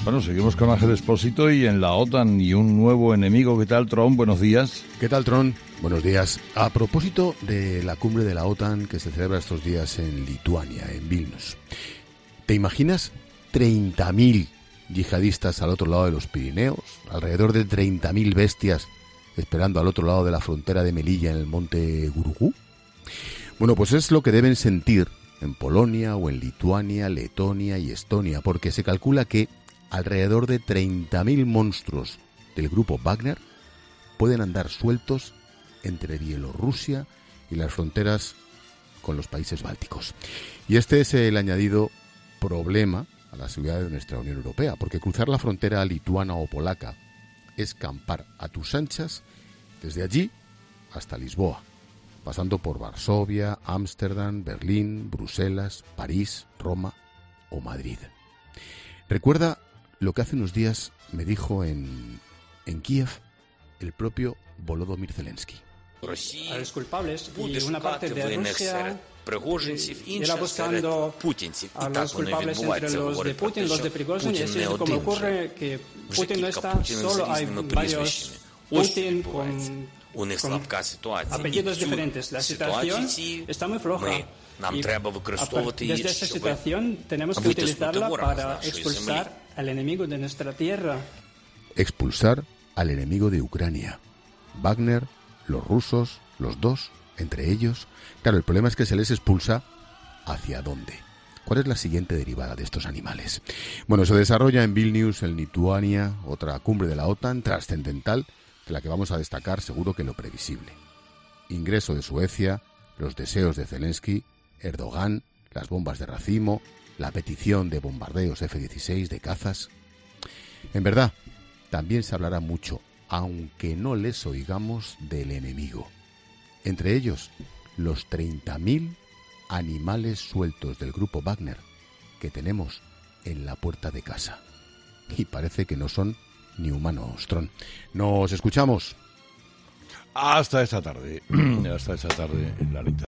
Bueno, seguimos con Ángel Expósito y en la OTAN y un nuevo enemigo. ¿Qué tal, Tron? Buenos días. ¿Qué tal, Tron? Buenos días. A propósito de la cumbre de la OTAN que se celebra estos días en Lituania, en Vilnius. ¿Te imaginas 30.000 yihadistas al otro lado de los Pirineos? Alrededor de 30.000 bestias esperando al otro lado de la frontera de Melilla en el monte Gurugú. Bueno, pues es lo que deben sentir en Polonia o en Lituania, Letonia y Estonia, porque se calcula que alrededor de 30.000 monstruos del grupo Wagner pueden andar sueltos entre Bielorrusia y las fronteras con los países bálticos. Y este es el añadido problema a la seguridad de nuestra Unión Europea, porque cruzar la frontera lituana o polaca es campar a tus anchas desde allí hasta Lisboa, pasando por Varsovia, Ámsterdam, Berlín, Bruselas, París, Roma o Madrid. Recuerda lo que hace unos días me dijo en Kiev el propio Volodymyr Zelensky. A los culpables y una parte de Rusia irá buscando a los culpables entre los de Putin, los de Prigozhin, y así es como ocurre que Putin no está solo, hay varios Putin con apellidos diferentes. La situación está muy floja. Y desde esta situación tenemos que utilizarla para expulsar al enemigo de nuestra tierra. Expulsar al enemigo de Ucrania. Wagner, los rusos, los dos, entre ellos. Claro, el problema es que se les expulsa ¿hacia dónde? ¿Cuál es la siguiente derivada de estos animales? Bueno, se desarrolla en Vilnius, en Lituania, otra cumbre de la OTAN trascendental, de la que vamos a destacar seguro que lo previsible. Ingreso de Suecia, los deseos de Zelensky, Erdogan, las bombas de racimo, la petición de bombardeos F-16 de cazas. En verdad, también se hablará mucho, aunque no les oigamos, del enemigo. Entre ellos, los 30.000 animales sueltos del grupo Wagner que tenemos en la puerta de casa. Y parece que no son ni humanos, Tron. Nos escuchamos. Hasta esta tarde en la